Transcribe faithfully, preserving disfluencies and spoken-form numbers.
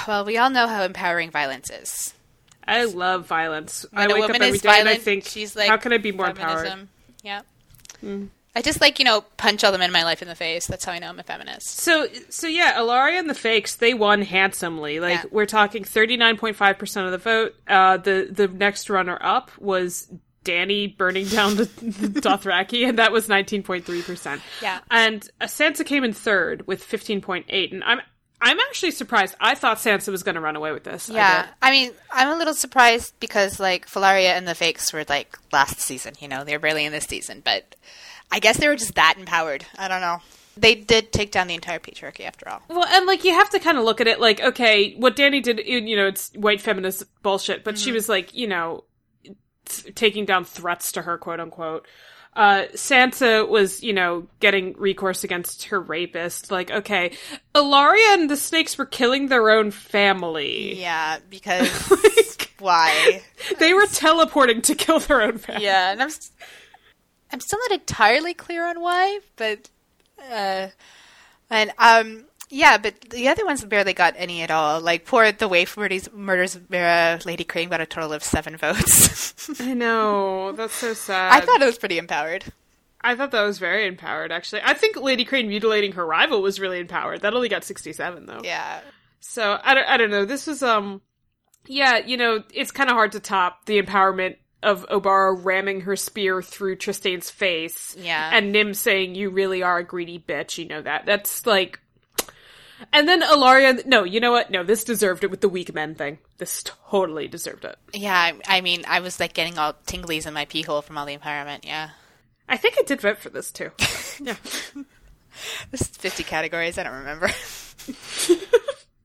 Well, we all know how empowering violence is. I love violence. When I a wake woman up every is day violent, and I think, she's like, how can I be more feminism. empowered? Yeah. Mm. I just like, you know, punch all the men in my life in the face. That's how I know I'm a feminist. So, so yeah, Ilaria and the Fakes, they won handsomely. Like, Yeah. we're talking thirty-nine point five percent of the vote. Uh, the, the next runner-up was Dany burning down the, the Dothraki, and that was nineteen point three percent. Yeah. And uh, Sansa came in third with fifteen point eight, and I'm I'm actually surprised. I thought Sansa was going to run away with this. Yeah. I, I mean, I'm a little surprised because, like, Valaria and the Fakes were, like, last season, you know? They were barely in this season, but I guess they were just that empowered. I don't know. They did take down the entire patriarchy, after all. Well, and, like, you have to kind of look at it like, okay, what Dany did, you know, it's white feminist bullshit, but mm-hmm. she was, like, you know, t- taking down threats to her, quote-unquote. Uh, Sansa was, you know, getting recourse against her rapist. Like, okay, Ilaria and the Snakes were killing their own family. Yeah, because like, why? They were teleporting to kill their own family. Yeah, and I'm, st- I'm still not entirely clear on why, but, uh, and, um, yeah, but the other ones barely got any at all. Like, poor The Waif Murders, murders uh, Lady Crane got a total of seven votes. I know. That's so sad. I thought it was pretty empowered. I thought that was very empowered, actually. I think Lady Crane mutilating her rival was really empowered. That only got sixty-seven, though. Yeah. So, I don't, I don't know. This was, um, yeah, you know, it's kind of hard to top the empowerment of Obara ramming her spear through Tristane's face. Yeah. And Nym saying, you really are a greedy bitch, you know that. That's, like... And then Ilaria, no, you know what? No, this deserved it with the weak men thing. This totally deserved it. Yeah, I mean, I was like getting all tinglies in my pee hole from all the empowerment, yeah. I think I did vote for this too. Yeah. This is fifty categories, I don't remember.